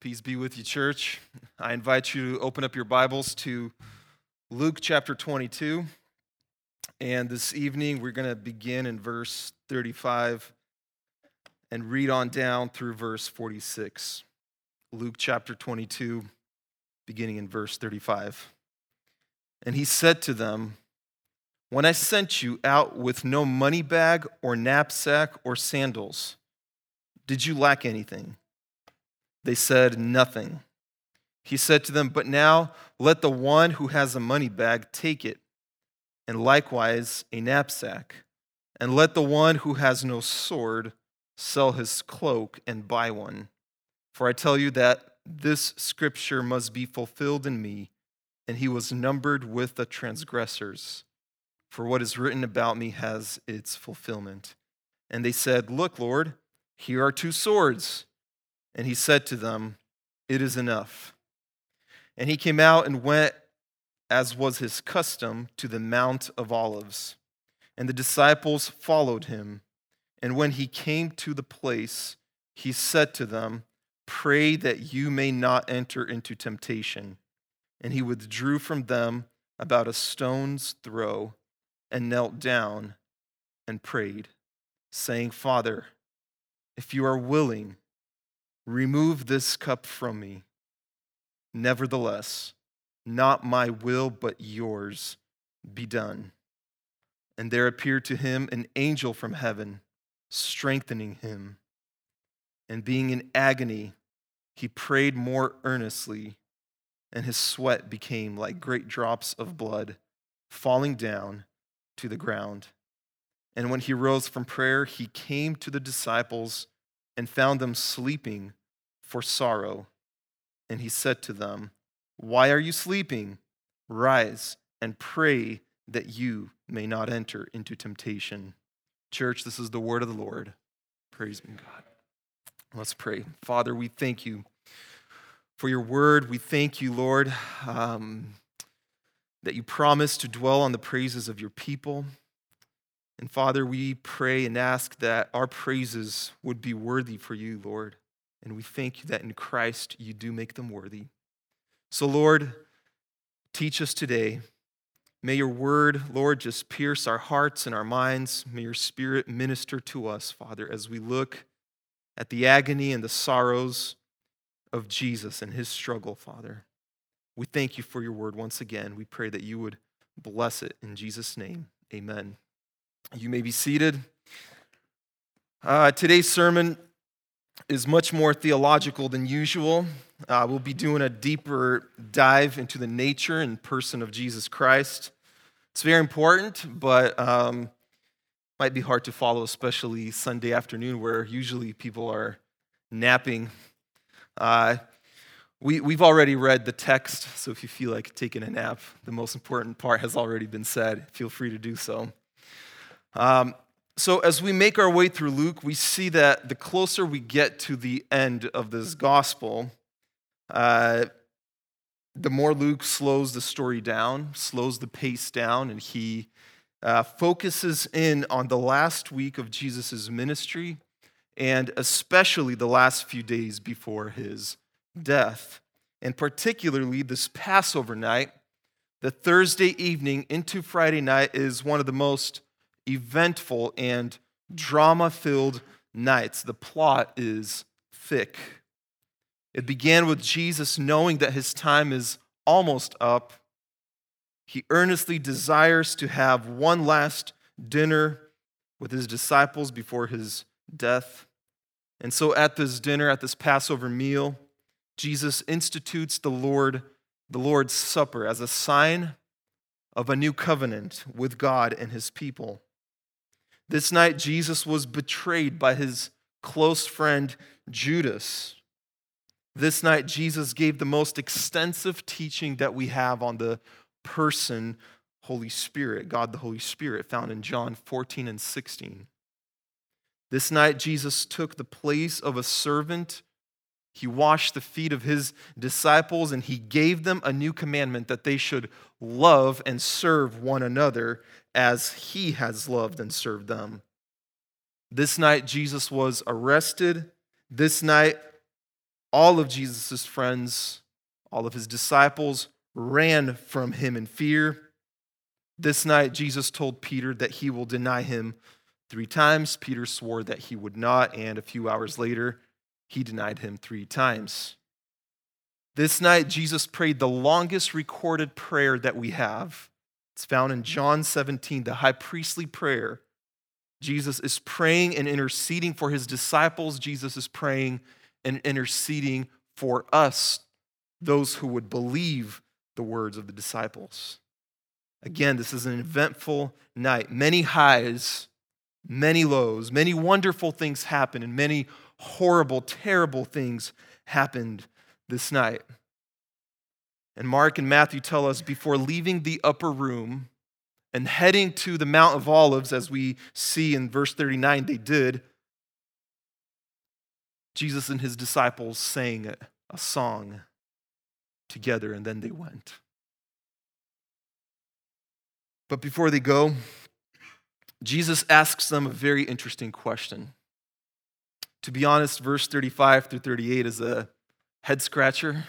Peace be with you, church. I invite you to open up your Bibles to Luke chapter 22. And this evening, we're going to begin in verse 35 and read on down through verse 46. Luke chapter 22, beginning in verse 35. And he said to them, "When I sent you out with no money bag or knapsack or sandals, did you lack anything?" They said, "Nothing." He said to them, "But now let the one who has a money bag take it, and likewise a knapsack. And let the one who has no sword sell his cloak and buy one. For I tell you that this scripture must be fulfilled in me." And he was numbered with the transgressors. For what is written about me has its fulfillment. And they said, "Look, Lord, here are 2 swords. And he said to them, "It is enough." And he came out and went, as was his custom, to the Mount of Olives. And the disciples followed him. And when he came to the place, he said to them, "Pray that you may not enter into temptation." And he withdrew from them about a stone's throw and knelt down and prayed, saying, "Father, if you are willing, remove this cup from me. Nevertheless, not my will, but yours be done." And there appeared to him an angel from heaven, strengthening him. And being in agony, he prayed more earnestly, and his sweat became like great drops of blood falling down to the ground. And when he rose from prayer, he came to the disciples and found them sleeping for sorrow. And he said to them, "Why are you sleeping? Rise and pray that you may not enter into temptation." Church, this is the word of the Lord. Praise be God. Let's pray. Father, we thank you for your word. We thank you, Lord, that you promise to dwell on the praises of your people. And Father, we pray and ask that our praises would be worthy for you, Lord. And we thank you that in Christ you do make them worthy. So, Lord, teach us today. May your word, Lord, just pierce our hearts and our minds. May your Spirit minister to us, Father, as we look at the agony and the sorrows of Jesus and his struggle, Father. We thank you for your word once again. We pray that you would bless it in Jesus' name. Amen. You may be seated. Today's sermon is much more theological than usual. We'll be doing a deeper dive into the nature and person of Jesus Christ. It's very important, but might be hard to follow, especially Sunday afternoon, where usually people are napping. We've already read the text, so if you feel like taking a nap, the most important part has already been said. Feel free to do so. So as we make our way through Luke, we see that the closer we get to the end of this gospel, the more Luke slows the story down, slows the pace down, and he focuses in on the last week of Jesus' ministry, and especially the last few days before his death. And particularly this Passover night, the Thursday evening into Friday night, is one of the most eventful and drama-filled nights. The plot is thick. It began with Jesus knowing that his time is almost up. He earnestly desires to have one last dinner with his disciples before his death. And so at this dinner, at this Passover meal, Jesus institutes the Lord's Supper as a sign of a new covenant with God and his people. This night, Jesus was betrayed by his close friend Judas. This night, Jesus gave the most extensive teaching that we have on the person, Holy Spirit, God the Holy Spirit, found in John 14 and 16. This night, Jesus took the place of a servant. He washed the feet of his disciples, and he gave them a new commandment that they should love and serve one another as he has loved and served them. This night, Jesus was arrested. This night, All of Jesus' friends, all of his disciples ran from him in fear. This night, Jesus told Peter that he will deny him 3 times. Peter swore that he would not, and a few hours later, he denied him 3 times. This night, Jesus prayed the longest recorded prayer that we have. It's found in John 17, the high priestly prayer. Jesus is praying and interceding for his disciples. Jesus is praying and interceding for us, those who would believe the words of the disciples. Again, this is an eventful night. Many highs, many lows, many wonderful things happened, and many horrible, terrible things happened this night. And Mark and Matthew tell us before leaving the upper room and heading to the Mount of Olives, as we see in verse 39, they did, Jesus and his disciples sang a song together, and then they went. But before they go, Jesus asks them a very interesting question. To be honest, verse 35 through 38 is a head scratcher.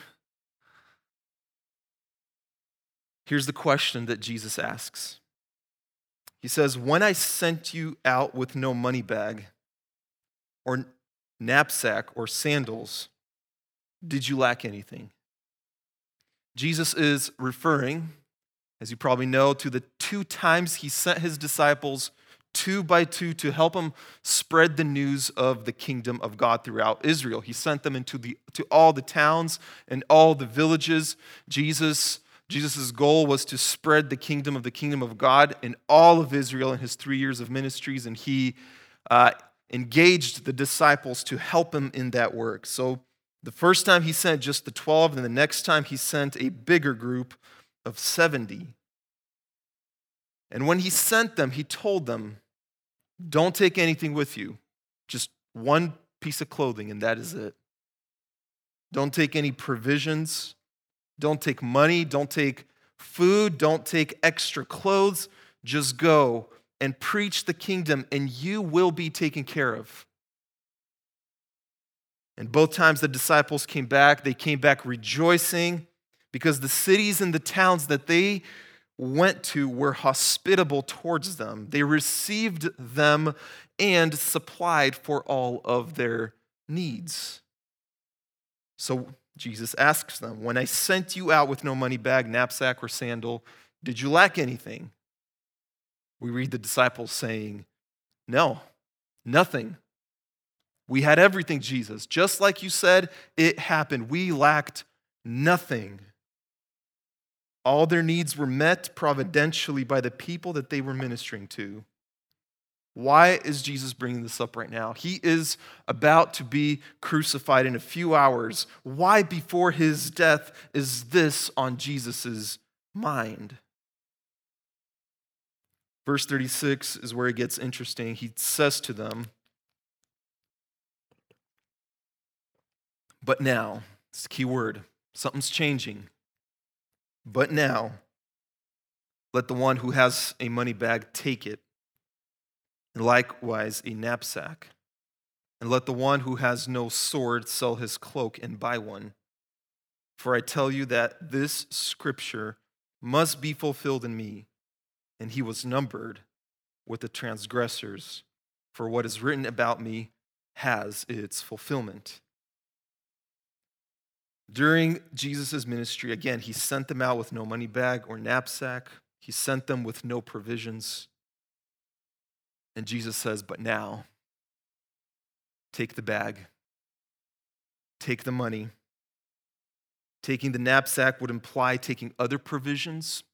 Here's the question that Jesus asks. He says, "When I sent you out with no money bag or knapsack or sandals, did you lack anything?" Jesus is referring, as you probably know, to the 2 times he sent his disciples 2 by 2 to help him spread the news of the kingdom of God throughout Israel. He sent them to all the towns and all the villages. Jesus' goal was to spread the kingdom of God in all of Israel in his 3 years of ministries, and he engaged the disciples to help him in that work. So the first time he sent just the 12, and the next time he sent a bigger group of 70. And when he sent them, he told them, don't take anything with you, just 1 piece of clothing, and that is it. Don't take any provisions. Don't take money. Don't take food. Don't take extra clothes. Just go and preach the kingdom, and you will be taken care of. And both times the disciples came back, they came back rejoicing, because the cities and the towns that they went to were hospitable towards them. They received them and supplied for all of their needs. So Jesus asks them, "When I sent you out with no money bag, knapsack, or sandal, did you lack anything?" We read the disciples saying, "No, nothing. We had everything, Jesus. Just like you said, it happened. We lacked nothing." All their needs were met providentially by the people that they were ministering to. Why is Jesus bringing this up right now? He is about to be crucified in a few hours. Why before his death is this on Jesus' mind? Verse 36 is where it gets interesting. He says to them, "But now," it's the key word, something's changing. "But now, let the one who has a money bag take it, and likewise a knapsack. And let the one who has no sword sell his cloak and buy one. For I tell you that this scripture must be fulfilled in me." And he was numbered with the transgressors, for what is written about me has its fulfillment. During Jesus' ministry, again, he sent them out with no money bag or knapsack. He sent them with no provisions. And Jesus says, "But now, take the bag, take the money." Taking the knapsack would imply taking other provisions.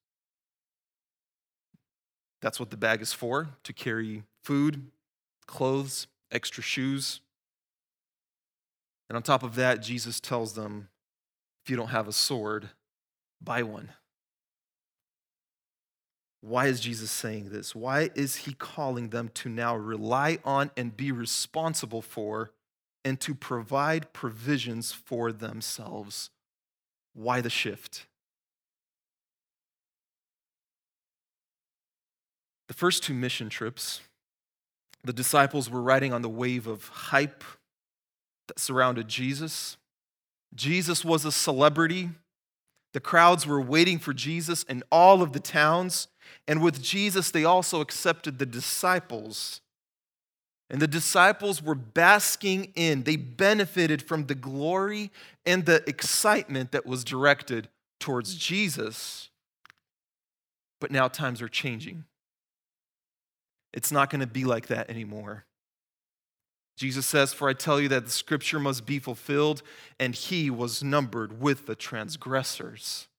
That's what the bag is for, to carry food, clothes, extra shoes. And on top of that, Jesus tells them, if you don't have a sword, buy one. Why is Jesus saying this? Why is he calling them to now rely on and be responsible for and to provide provisions for themselves? Why the shift? The first 2 mission trips, the disciples were riding on the wave of hype that surrounded Jesus. Jesus was a celebrity. The crowds were waiting for Jesus in all of the towns. And with Jesus, they also accepted the disciples. And the disciples were basking in. They benefited from the glory and the excitement that was directed towards Jesus. But now times are changing. It's not going to be like that anymore. Jesus says, "For I tell you that the scripture must be fulfilled, and he was numbered with the transgressors."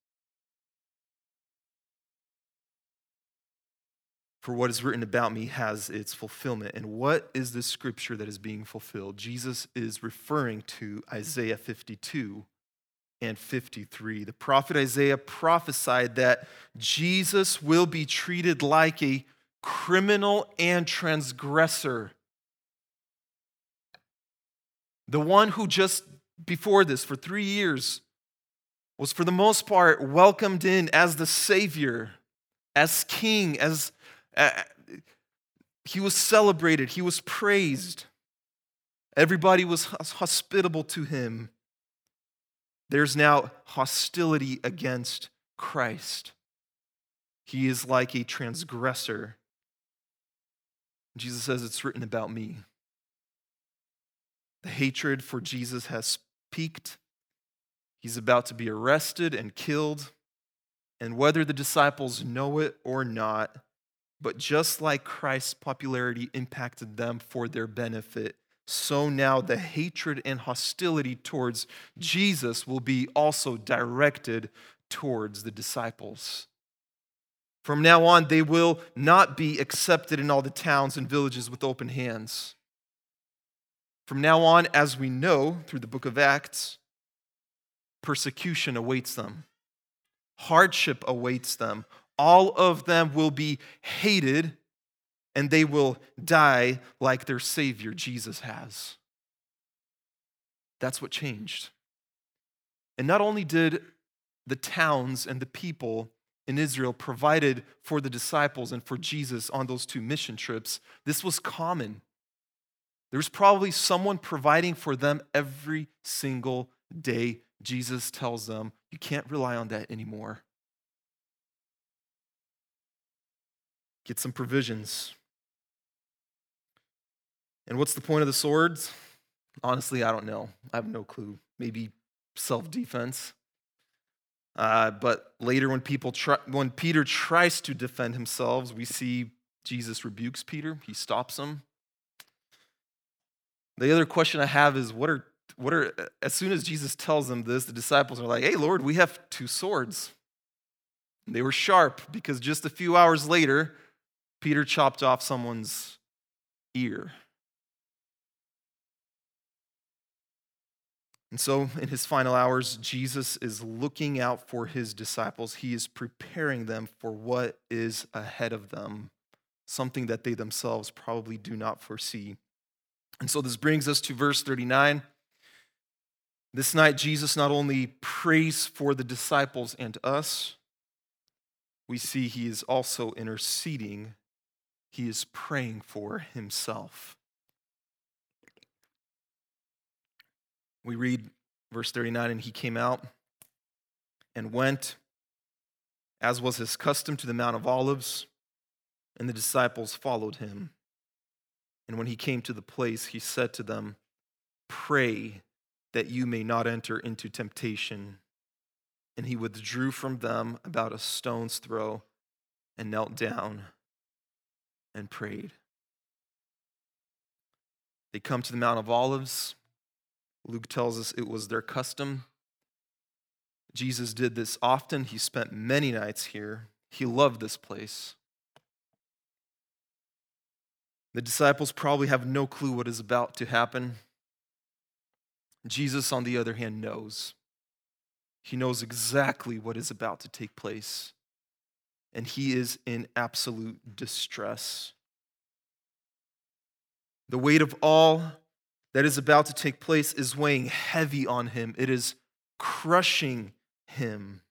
For what is written about me has its fulfillment. And what is the scripture that is being fulfilled? Jesus is referring to Isaiah 52 and 53. The prophet Isaiah prophesied that Jesus will be treated like a criminal and transgressor. The one who just before this, for 3 years, was for the most part welcomed in as the Savior, as King, as he was celebrated, he was praised. Everybody was hospitable to him. There's now hostility against Christ. He is like a transgressor. Jesus says, "It's written about me." The hatred for Jesus has peaked. He's about to be arrested and killed. And whether the disciples know it or not, but just like Christ's popularity impacted them for their benefit, so now the hatred and hostility towards Jesus will be also directed towards the disciples. From now on, they will not be accepted in all the towns and villages with open hands. From now on, as we know through the book of Acts, persecution awaits them. Hardship awaits them. All of them will be hated, and they will die like their Savior, Jesus, has. That's what changed. And not only did the towns and the people in Israel provided for the disciples and for Jesus on those 2 mission trips, this was common. There's probably someone providing for them every single day. Jesus tells them, you can't rely on that anymore. Get some provisions. And what's the point of the swords? Honestly, I don't know. I have no clue. Maybe self-defense. But later when Peter tries to defend himself, we see Jesus rebukes Peter. He stops him. The other question I have is, what are as soon as Jesus tells them this, the disciples are like, "Hey, Lord, we have 2 swords." And they were sharp because just a few hours later, Peter chopped off someone's ear. And so in his final hours, Jesus is looking out for his disciples. He is preparing them for what is ahead of them, something that they themselves probably do not foresee. And so this brings us to verse 39. This night, Jesus not only prays for the disciples and us, we see he is also interceding. He is praying for himself. We read verse 39, "And he came out and went, as was his custom, to the Mount of Olives, and the disciples followed him. And when he came to the place, he said to them, 'Pray that you may not enter into temptation.' And he withdrew from them about a stone's throw and knelt down and prayed." They come to the Mount of Olives. Luke tells us it was their custom. Jesus did this often. He spent many nights here. He loved this place. The disciples probably have no clue what is about to happen. Jesus, on the other hand, knows. He knows exactly what is about to take place. And he is in absolute distress. The weight of all that is about to take place is weighing heavy on him. It is crushing him.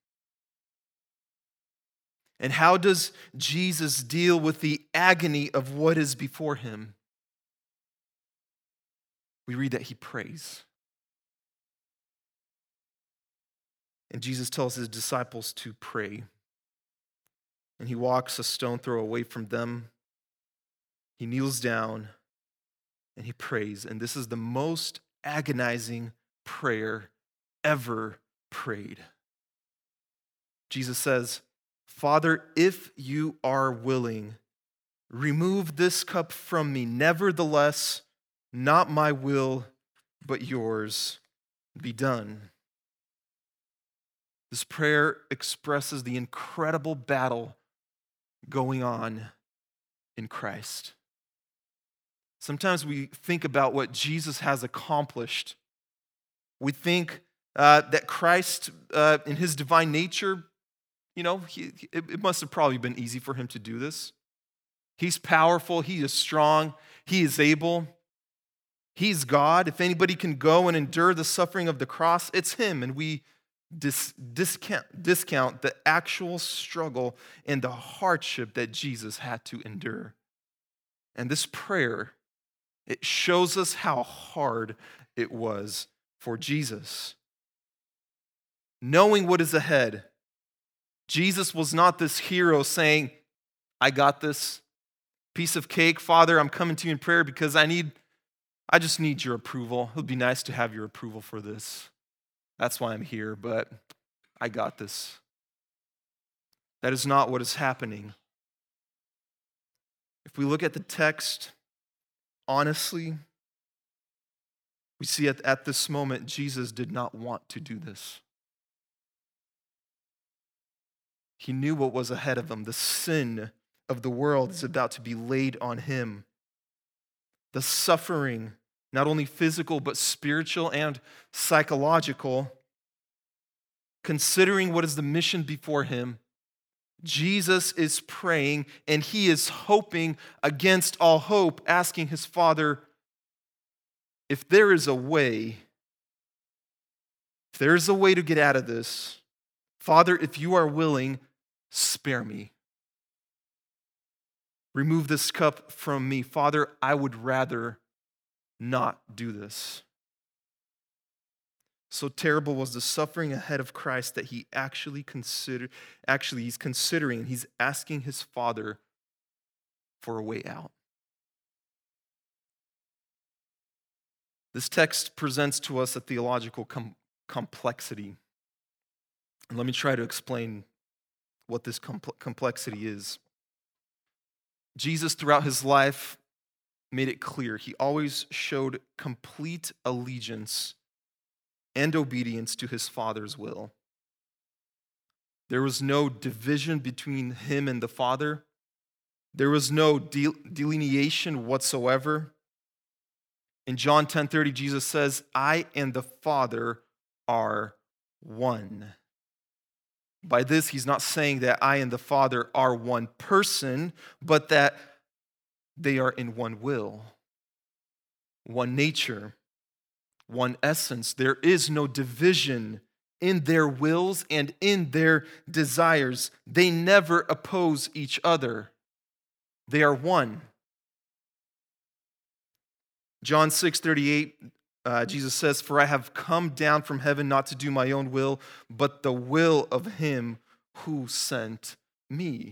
And how does Jesus deal with the agony of what is before him? We read that he prays. And Jesus tells his disciples to pray. And he walks a stone throw away from them. He kneels down and he prays. And this is the most agonizing prayer ever prayed. Jesus says, "Father, if you are willing, remove this cup from me. Nevertheless, not my will, but yours be done." This prayer expresses the incredible battle going on in Christ. Sometimes we think about what Jesus has accomplished. We think that Christ, in his divine nature, it must have probably been easy for him to do this. He's powerful, he is strong, he is able. He's God. If anybody can go and endure the suffering of the cross, it's him. And we discount the actual struggle and the hardship that Jesus had to endure. And this prayer, it shows us how hard it was for Jesus. Knowing what is ahead, Jesus was not this hero saying, "I got this. Piece of cake, Father, I'm coming to you in prayer because I just need your approval. It would be nice to have your approval for this. That's why I'm here, but I got this." That is not what is happening. If we look at the text honestly, we see at this moment, Jesus did not want to do this. He knew what was ahead of him. The sin of the world is about to be laid on him. The suffering, not only physical, but spiritual and psychological. Considering what is the mission before him, Jesus is praying and he is hoping against all hope, asking his Father, if there is a way to get out of this, Father, if you are willing, spare me. Remove this cup from me. Father, I would rather not do this. So terrible was the suffering ahead of Christ that he he's considering, he's asking his Father for a way out. This text presents to us a theological complexity. And let me try to explain what this complexity is. Jesus, throughout his life, made it clear. He always showed complete allegiance and obedience to his Father's will. There was no division between him and the Father. There was no delineation whatsoever. In John 10:30, Jesus says, "I and the Father are one." By this, he's not saying that I and the Father are one person, but that they are in one will, one nature, one essence. There is no division in their wills and in their desires. They never oppose each other. They are one. John 6:38, Jesus says, "For I have come down from heaven not to do my own will, but the will of him who sent me."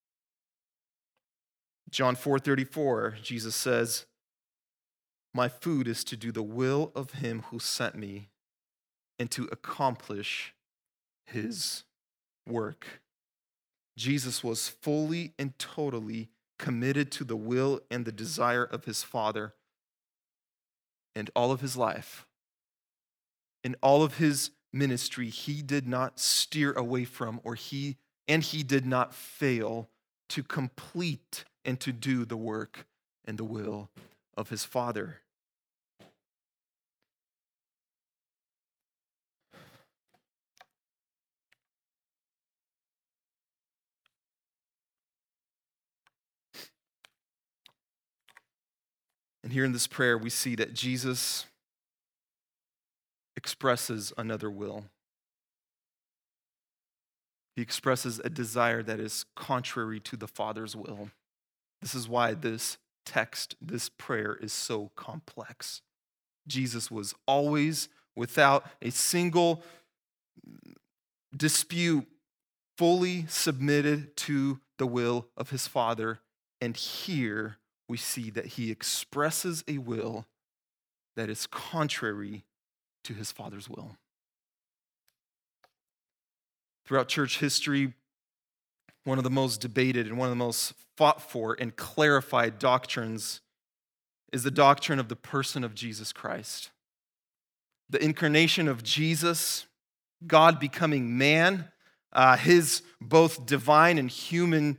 John 4:34, Jesus says, "My food is to do the will of him who sent me and to accomplish his work." Jesus was fully and totally committed to the will and the desire of his Father. And all of his life, in all of his ministry, he did not steer away from he did not fail to complete and to do the work and the will of his Father. And here in this prayer, we see that Jesus expresses another will. He expresses a desire that is contrary to the Father's will. This is why this text, this prayer, is so complex. Jesus was always, without a single dispute fully submitted to the will of his Father. And here we see that he expresses a will that is contrary to his Father's will. Throughout church history, one of the most debated and one of the most fought for and clarified doctrines is the doctrine of the person of Jesus Christ. The incarnation of Jesus, God becoming man, his both divine and human,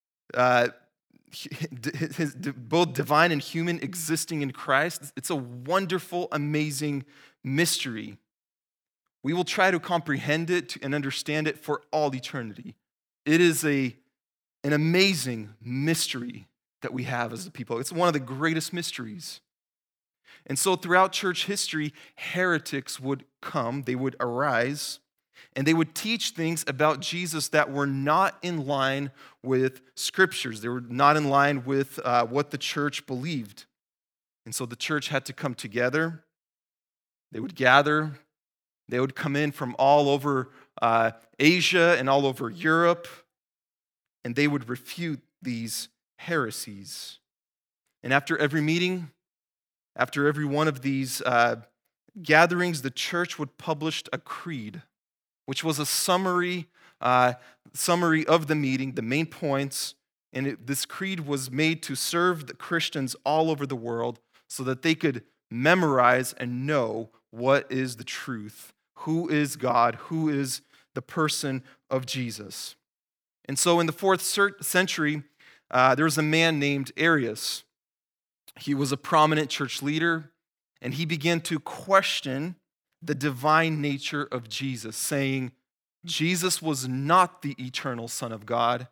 both divine and human existing in Christ. It's a wonderful, amazing mystery. We will try to comprehend it and understand it for all eternity. It is an amazing mystery that we have as a people. It's one of the greatest mysteries. And so throughout church history, heretics would come, they would arise, and they would teach things about Jesus that were not in line with scriptures. They were not in line with what the church believed. And so the church had to come together. They would gather. They would come in from all over Asia and all over Europe, and they would refute these heresies. And after every meeting, after every one of these gatherings, the church would publish a creed, which was a summary of the meeting, the main points. And this creed was made to serve the Christians all over the world so that they could memorize and know what is the truth, who is God, who is the person of Jesus. And so in the 4th century, there was a man named Arius. He was a prominent church leader, and he began to question the divine nature of Jesus, saying Jesus was not the eternal Son of God,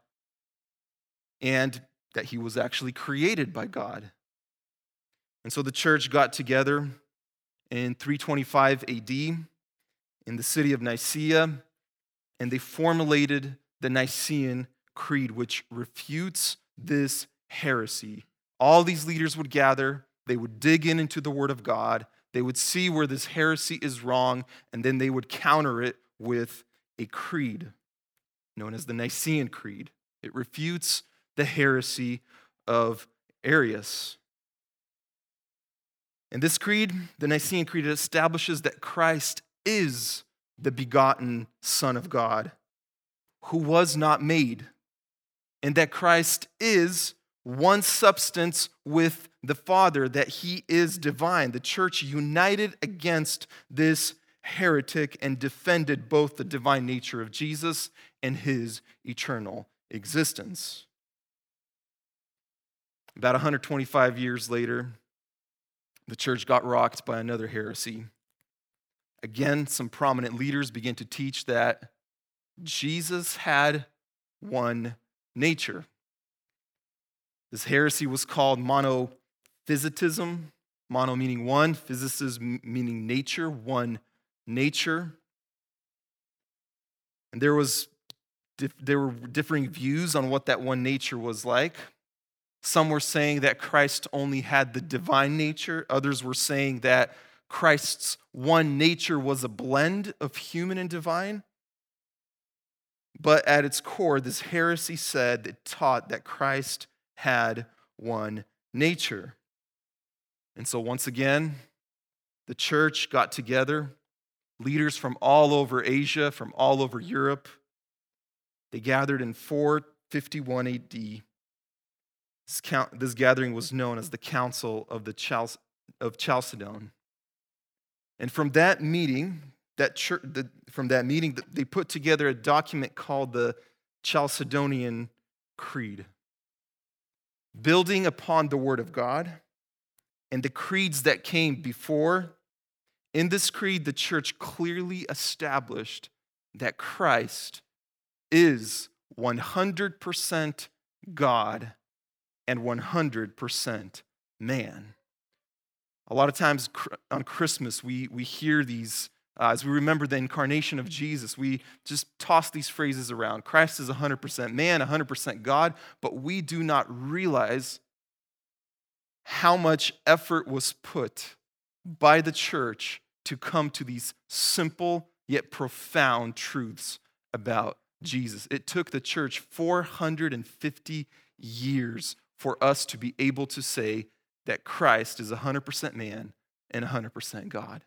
and that he was actually created by God. And so the church got together in 325 AD in the city of Nicaea, and they formulated the Nicene Creed, which refutes this heresy. All these leaders would gather, they would dig into the Word of God, they would see where this heresy is wrong, and then they would counter it with a creed known as the Nicene Creed. It refutes the heresy of Arius. And this creed, the Nicene Creed, establishes that Christ is the begotten Son of God, who was not made, and that Christ is one substance with the Father, that he is divine. The church united against this heretic and defended both the divine nature of Jesus and his eternal existence. About 125 years later, the church got rocked by another heresy. Again, some prominent leaders began to teach that Jesus had one nature. This heresy was called monophysitism, mono meaning one, physicism meaning nature, one nature. And there were differing views on what that one nature was like. Some were saying that Christ only had the divine nature. Others were saying that Christ's one nature was a blend of human and divine. But at its core, this heresy taught that Christ had one nature. And so once again, the church got together, leaders from all over Asia, from all over Europe. They gathered in 451 AD. This gathering was known as the Council of Chalcedon. And from that meeting, they put together a document called the Chalcedonian Creed. Building upon the Word of God and the creeds that came before, in this creed, the church clearly established that Christ is 100% God and 100% man. A lot of times on Christmas, we hear these, as we remember the incarnation of Jesus, we just toss these phrases around. Christ is 100% man, 100% God, but we do not realize how much effort was put by the church to come to these simple yet profound truths about Jesus. It took the church 450 years for us to be able to say that Christ is 100% man and 100% God.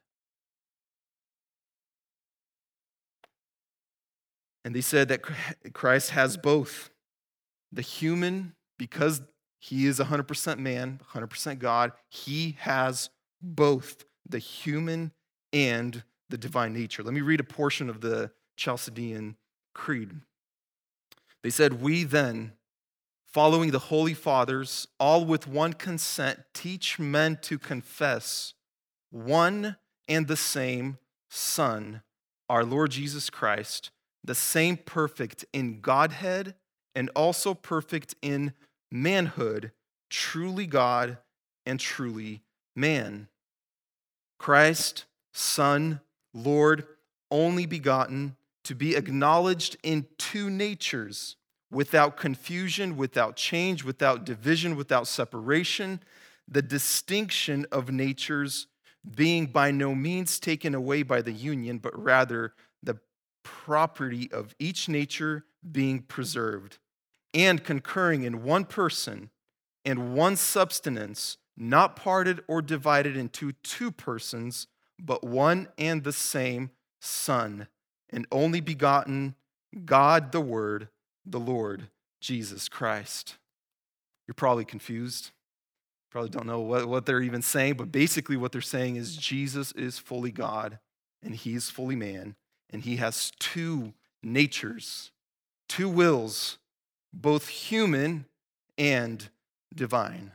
And they said that Christ has both the human, because he is 100% man, 100% God, he has both the human and the divine nature. Let me read a portion of the Chalcedonian Creed. They said, "We then, following the Holy Fathers, all with one consent, teach men to confess one and the same Son, our Lord Jesus Christ, the same perfect in Godhead and also perfect in manhood, truly God and truly man. Christ, Son, Lord, only begotten, to be acknowledged in two natures, without confusion, without change, without division, without separation, the distinction of natures being by no means taken away by the union, but rather the property of each nature being preserved, and concurring in one person and one substance, not parted or divided into two persons, but one and the same Son, and only begotten, God the Word, the Lord Jesus Christ." You're probably confused. Probably don't know what they're even saying, but basically what they're saying is Jesus is fully God and he's fully man, and he has two natures, two wills, both human and divine.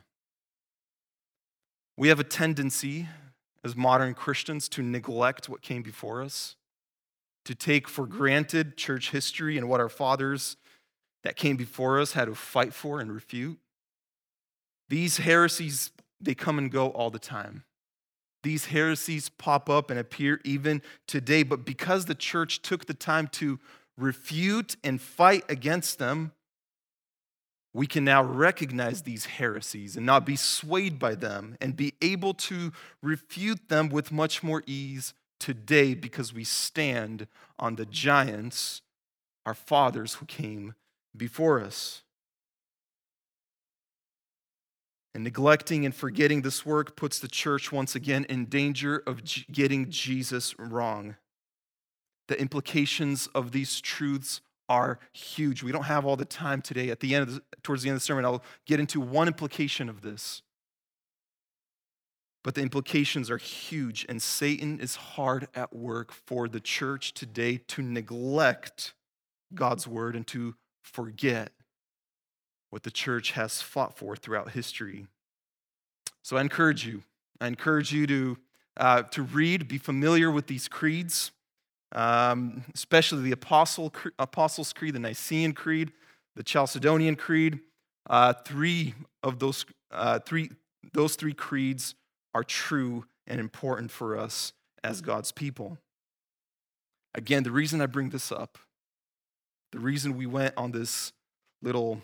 We have a tendency as modern Christians to neglect what came before us, to take for granted church history and what our fathers that came before us had to fight for and refute. These heresies, they come and go all the time. These heresies pop up and appear even today, but because the church took the time to refute and fight against them, we can now recognize these heresies and not be swayed by them and be able to refute them with much more ease today because we stand on the giants, our fathers who came before us. And neglecting and forgetting this work puts the church once again in danger of getting Jesus wrong. The implications of these truths are huge. We don't have all the time today. Towards the end of the sermon, I'll get into one implication of this. But the implications are huge, and Satan is hard at work for the church today to neglect God's word and to forget what the church has fought for throughout history. So I encourage you to read, be familiar with these creeds, especially the Apostles' Creed, the Nicene Creed, the Chalcedonian Creed. Those three creeds are true and important for us as God's people. Again, the reason I bring this up, the reason we went on this little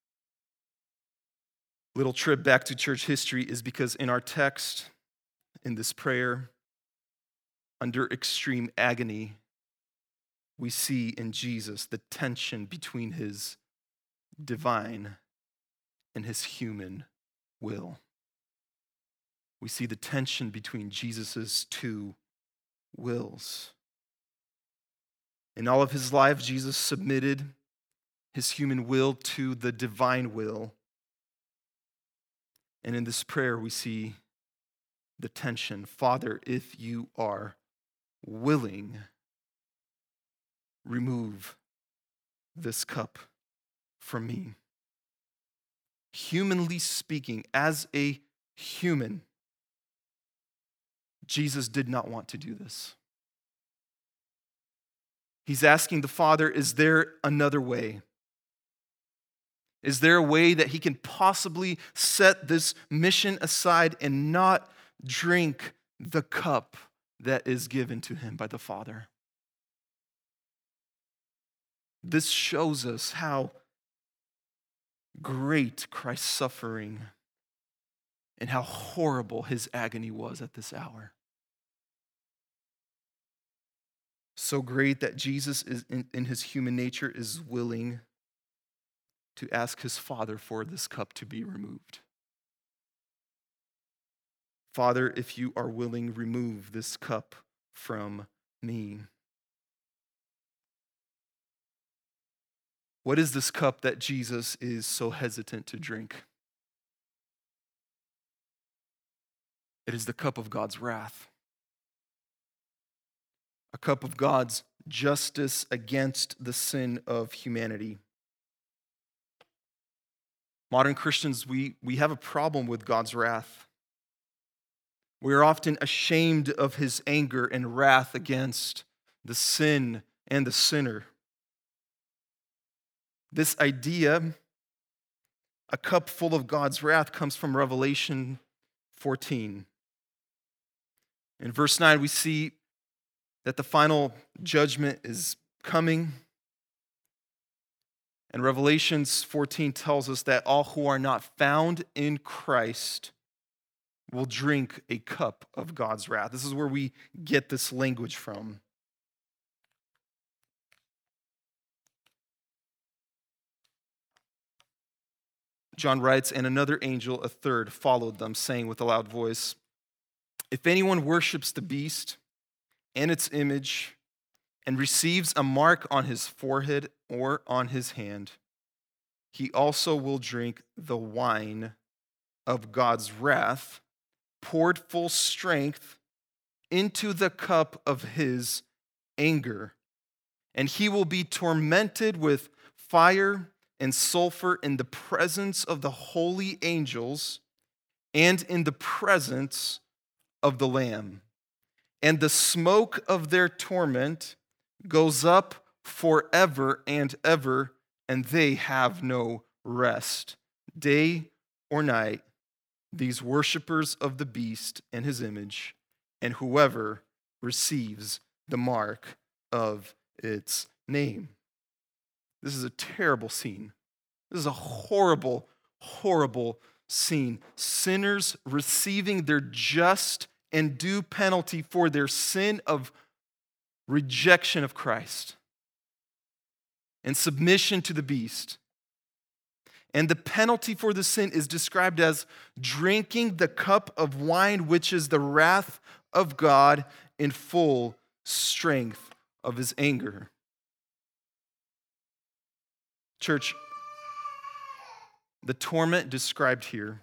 trip back to church history is because in our text, in this prayer, under extreme agony, we see in Jesus the tension between his divine and his human will. We see the tension between Jesus' two wills. In all of his life, Jesus submitted his human will to the divine will. And in this prayer, we see the tension. Father, if you are willing, remove this cup from me. Humanly speaking, as a human, Jesus did not want to do this. He's asking the Father, is there another way? Is there a way that he can possibly set this mission aside and not drink the cup that is given to him by the Father? This shows us how great Christ's suffering and how horrible his agony was at this hour. So great that Jesus is in his human nature is willing to ask his Father for this cup to be removed. Father, if you are willing, remove this cup from me. What is this cup that Jesus is so hesitant to drink? It is the cup of God's wrath. A cup of God's justice against the sin of humanity. Modern Christians, we have a problem with God's wrath. We are often ashamed of his anger and wrath against the sin and the sinner. This idea, a cup full of God's wrath, comes from Revelation 14. In verse 9, we see that the final judgment is coming. And Revelations 14 tells us that all who are not found in Christ will drink a cup of God's wrath. This is where we get this language from. John writes, and another angel, a third, followed them, saying with a loud voice, if anyone worships the beast and its image and receives a mark on his forehead or on his hand, he also will drink the wine of God's wrath, poured full strength into the cup of his anger. And he will be tormented with fire and sulfur in the presence of the holy angels and in the presence of the Lamb. And the smoke of their torment goes up forever and ever, and they have no rest, day or night, these worshipers of the beast and his image, and whoever receives the mark of its name. This is a terrible scene. This is a horrible, horrible scene. Sinners receiving their just and due penalty for their sin of rejection of Christ and submission to the beast. And the penalty for the sin is described as drinking the cup of wine, which is the wrath of God in full strength of his anger. Church, the torment described here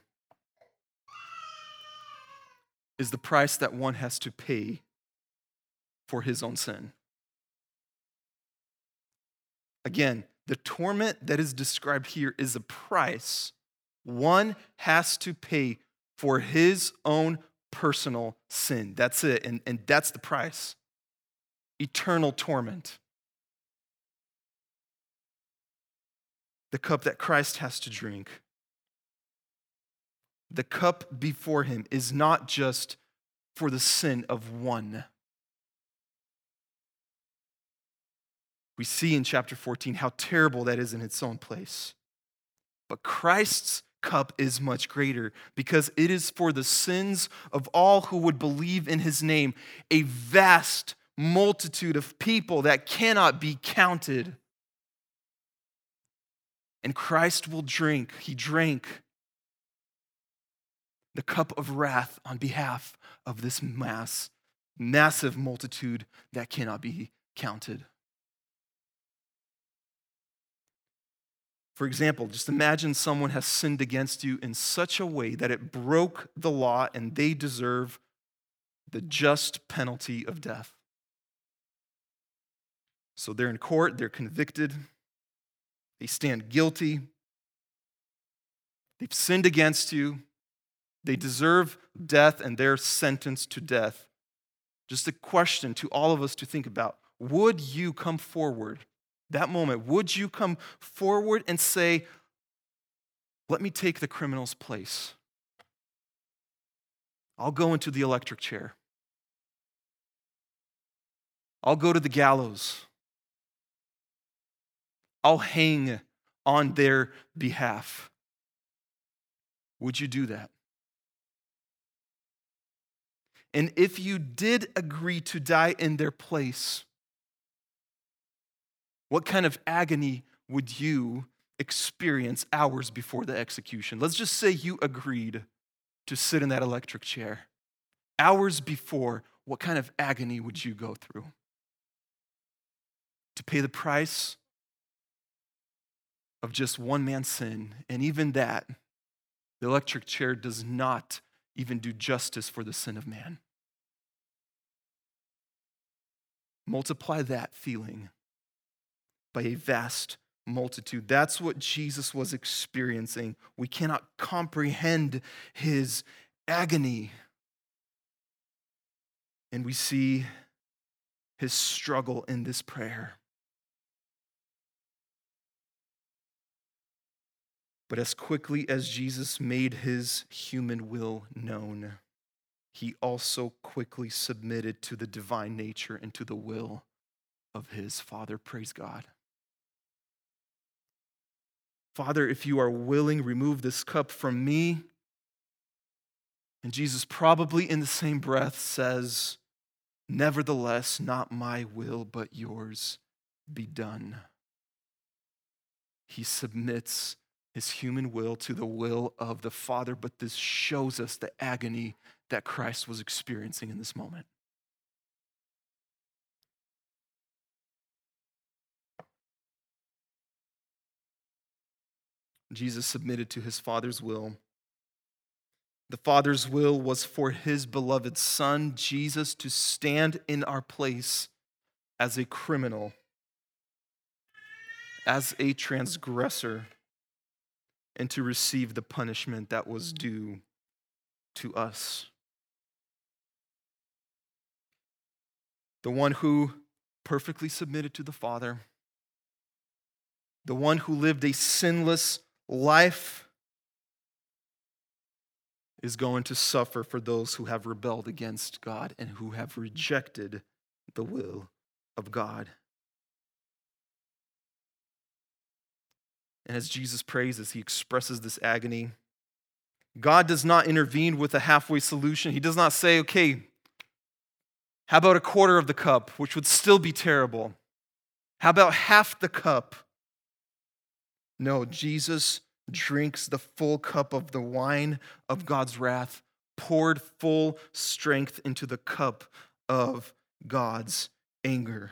is the price that one has to pay for his own sin. Again, the torment that is described here is a price one has to pay for his own personal sin. That's it, and that's the price. Eternal torment. The cup that Christ has to drink. The cup before him is not just for the sin of one. We see in chapter 14 how terrible that is in its own place. But Christ's cup is much greater because it is for the sins of all who would believe in his name, a vast multitude of people that cannot be counted. And Christ will drink, he drank the cup of wrath on behalf of this massive multitude that cannot be counted. For example, just imagine someone has sinned against you in such a way that it broke the law and they deserve the just penalty of death. So they're in court, they're convicted, they stand guilty, they've sinned against you, they deserve death and they're sentenced to death. Just a question to all of us to think about. Would you come forward? That moment, would you come forward and say, let me take the criminal's place? I'll go into the electric chair. I'll go to the gallows. I'll hang on their behalf. Would you do that? And if you did agree to die in their place, What kind of agony would you experience hours before the execution? Let's just say you agreed to sit in that electric chair. Hours before, what kind of agony would you go through? To pay the price of just one man's sin, and even that, the electric chair does not even do justice for the sin of man. Multiply that feeling by a vast multitude. That's what Jesus was experiencing. We cannot comprehend his agony. And we see his struggle in this prayer. But as quickly as Jesus made his human will known, he also quickly submitted to the divine nature and to the will of his Father. Praise God. Father, if you are willing, remove this cup from me. And Jesus probably in the same breath says, nevertheless, not my will, but yours be done. He submits his human will to the will of the Father, but this shows us the agony that Christ was experiencing in this moment. Jesus submitted to his Father's will. The Father's will was for his beloved Son, Jesus, to stand in our place as a criminal, as a transgressor, and to receive the punishment that was due to us. The one who perfectly submitted to the Father, the one who lived a sinless life, is going to suffer for those who have rebelled against God and who have rejected the will of God. And as Jesus prays, as he expresses this agony, God does not intervene with a halfway solution. He does not say, okay, how about a quarter of the cup, which would still be terrible? How about half the cup? No, Jesus drinks the full cup of the wine of God's wrath, poured full strength into the cup of God's anger.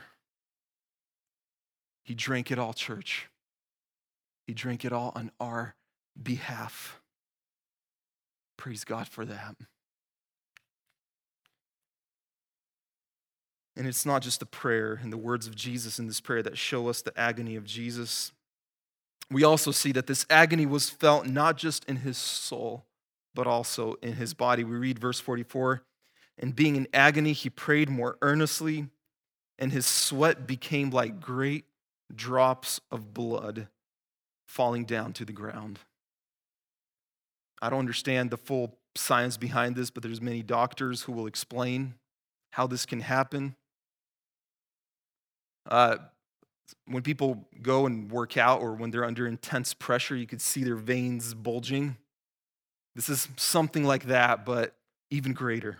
He drank it all, church. He drank it all on our behalf. Praise God for that. And it's not just the prayer and the words of Jesus in this prayer that show us the agony of Jesus. We also see that this agony was felt not just in his soul, but also in his body. We read verse 44, and being in agony, he prayed more earnestly, and his sweat became like great drops of blood falling down to the ground. I don't understand the full science behind this, but there's many doctors who will explain how this can happen. When people go and work out or when they're under intense pressure, you could see their veins bulging. This is something like that, but even greater.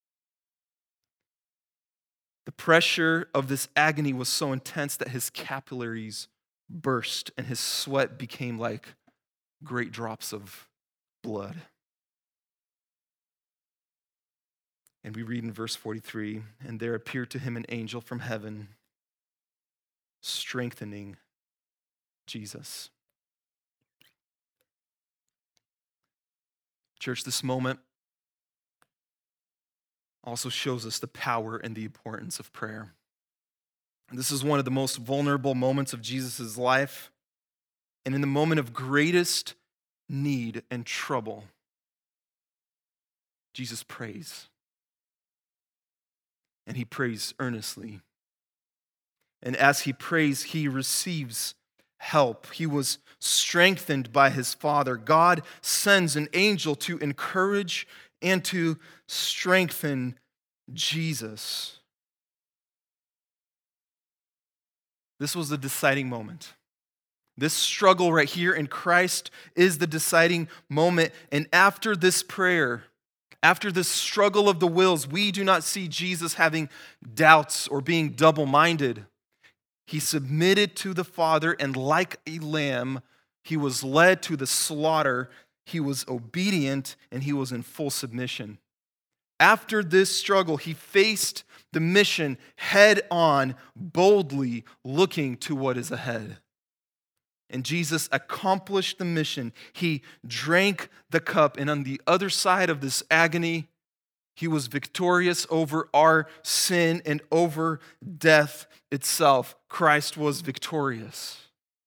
The pressure of this agony was so intense that his capillaries burst and his sweat became like great drops of blood. And we read in verse 43, and there appeared to him an angel from heaven, strengthening Jesus. Church, this moment also shows us the power and the importance of prayer. This is one of the most vulnerable moments of Jesus' life. And in the moment of greatest need and trouble, Jesus prays. And he prays earnestly. And as he prays, he receives help. He was strengthened by his Father. God sends an angel to encourage and to strengthen Jesus. This was the deciding moment. This struggle right here in Christ is the deciding moment. And after this prayer, after this struggle of the wills, we do not see Jesus having doubts or being double-minded. He submitted to the Father, and like a lamb, he was led to the slaughter. He was obedient, and he was in full submission. After this struggle, he faced the mission head on, boldly looking to what is ahead. And Jesus accomplished the mission. He drank the cup, and on the other side of this agony, he was victorious over our sin and over death itself. Christ was victorious.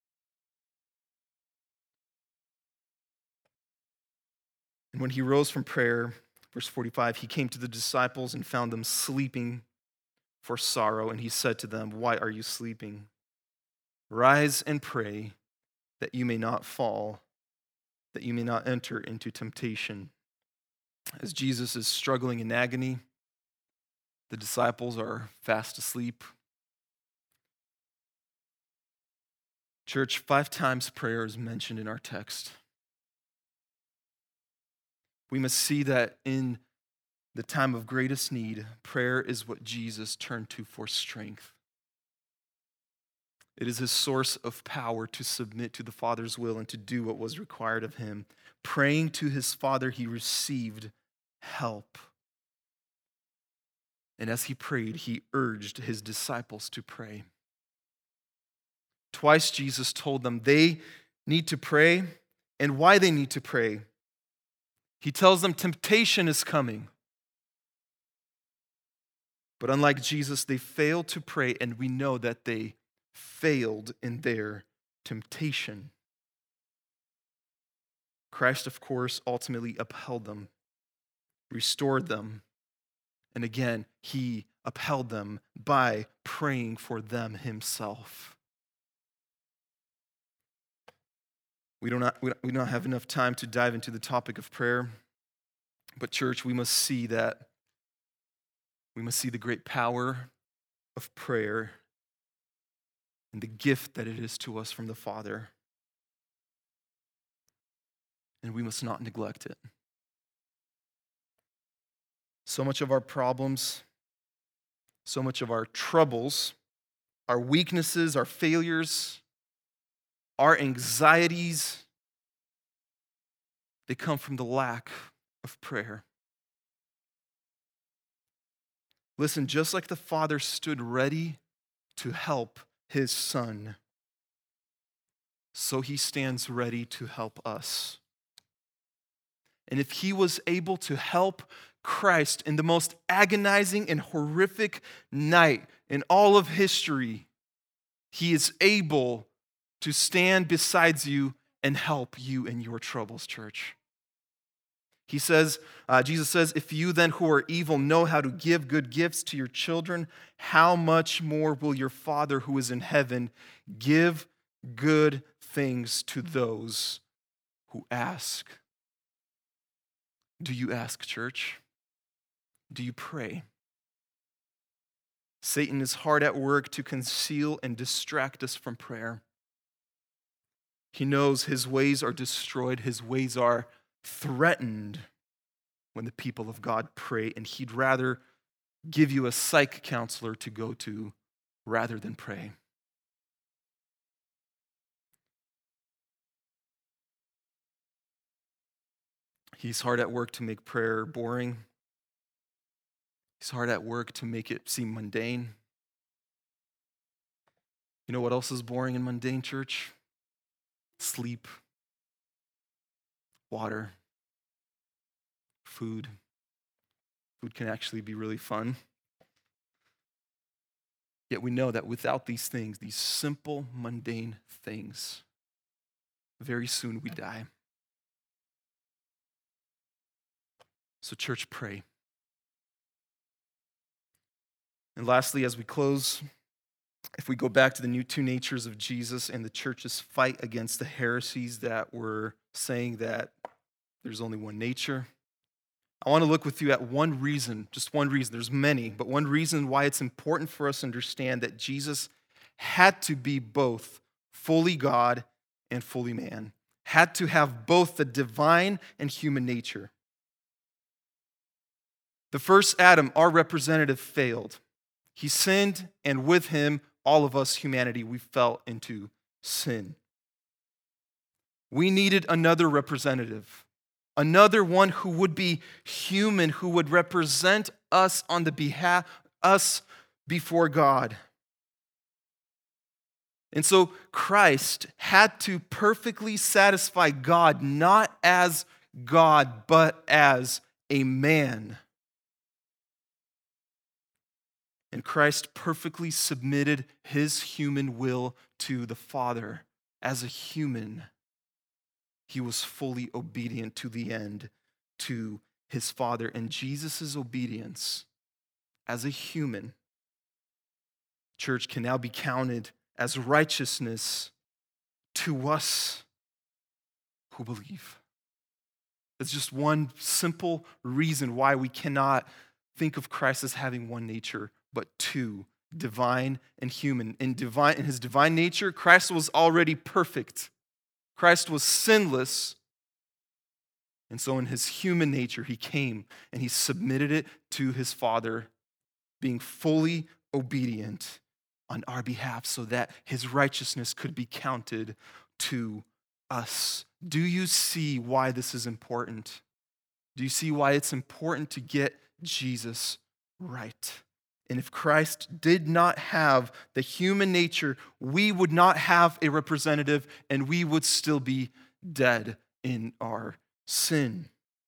And when he rose from prayer, verse 45, he came to the disciples and found them sleeping for sorrow. And he said to them, "Why are you sleeping? Rise and pray that you may not fall, that you may not enter into temptation." As Jesus is struggling in agony, the disciples are fast asleep. Church, 5 times prayer is mentioned in our text. We must see that in the time of greatest need, prayer is what Jesus turned to for strength. It is his source of power to submit to the Father's will and to do what was required of him. Praying to his Father, he received help. And as he prayed, he urged his disciples to pray. Twice Jesus told them they need to pray and why they need to pray. He tells them temptation is coming. But unlike Jesus, they failed to pray, and we know that they failed in their temptation. Christ, of course, ultimately upheld them, restored them, and again, he upheld them by praying for them himself. We don't have enough time to dive into the topic of prayer, but church, we must see the great power of prayer and the gift that it is to us from the Father. And we must not neglect it. So much of our problems, so much of our troubles, our weaknesses, our failures, our anxieties, they come from the lack of prayer. Listen, just like the Father stood ready to help his Son, so he stands ready to help us. And if he was able to help Christ in the most agonizing and horrific night in all of history, he is able to stand beside you and help you in your troubles, church. He says, Jesus says, "If you then who are evil know how to give good gifts to your children, how much more will your Father who is in heaven give good things to those who ask?" Do you ask, church? Do you pray? Satan is hard at work to conceal and distract us from prayer. He knows his ways are destroyed, his ways are threatened when the people of God pray, and he'd rather give you a psych counselor to go to rather than pray. He's hard at work to make prayer boring. He's hard at work to make it seem mundane. You know what else is boring and mundane, church? Sleep, water, food. Food can actually be really fun. Yet we know that without these things, these simple, mundane things, very soon we die. So church, pray. And lastly, as we close, if we go back to the new two natures of Jesus and the church's fight against the heresies that were saying that there's only one nature, I want to look with you at one reason, just one reason. There's many, but one reason why it's important for us to understand that Jesus had to be both fully God and fully man, had to have both the divine and human nature. The first Adam, our representative, failed. He sinned, and with him, all of us, humanity, we fell into sin. We needed another representative, another one who would be human, who would represent us on the behalf, us before God. And so Christ had to perfectly satisfy God, not as God, but as a man. And Christ perfectly submitted his human will to the Father. As a human, he was fully obedient to the end to his Father. And Jesus' obedience as a human, church, can now be counted as righteousness to us who believe. It's just one simple reason why we cannot think of Christ as having one nature, but two, divine and human. In his divine nature, Christ was already perfect. Christ was sinless. And so in his human nature, he came and he submitted it to his Father, being fully obedient on our behalf so that his righteousness could be counted to us. Do you see why this is important? Do you see why it's important to get Jesus right? And if Christ did not have the human nature, we would not have a representative and we would still be dead in our sin.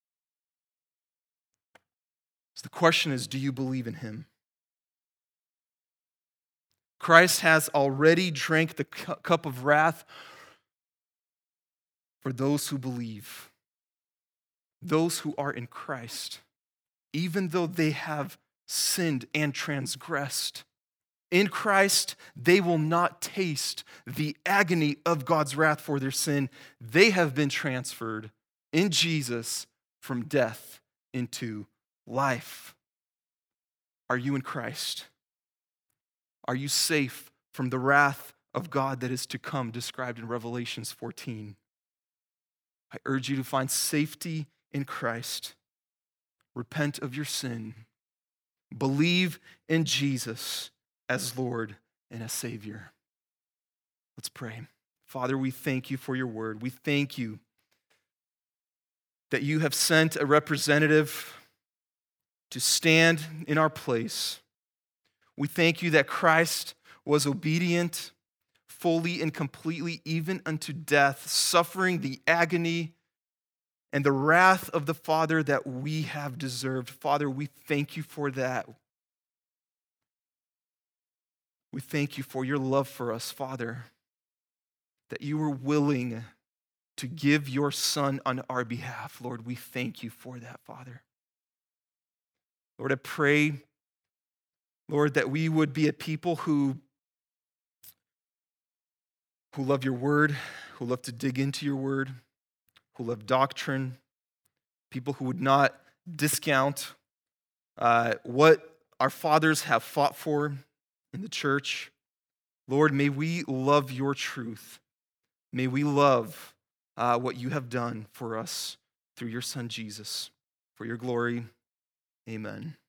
So the question is, do you believe in him? Christ has already drank the cup of wrath for those who believe, those who are in Christ, even though they have sinned and transgressed. In Christ, they will not taste the agony of God's wrath for their sin. They have been transferred in Jesus from death into life. Are you in Christ? Are you safe from the wrath of God that is to come, described in Revelation 14? I urge you to find safety in Christ. Repent of your sin. Believe in Jesus as Lord and as Savior. Let's pray. Father, we thank you for your word. We thank you that you have sent a representative to stand in our place. We thank you that Christ was obedient fully and completely, even unto death, suffering the agony and the wrath of the Father that we have deserved. Father, we thank you for that. We thank you for your love for us, Father, that you were willing to give your Son on our behalf. Lord, we thank you for that, Father. Lord, I pray, Lord, that we would be a people who love your word, who love to dig into your word, who love doctrine, people who would not discount what our fathers have fought for in the church. Lord, may we love your truth. May we love what you have done for us through your Son, Jesus. For your glory, amen.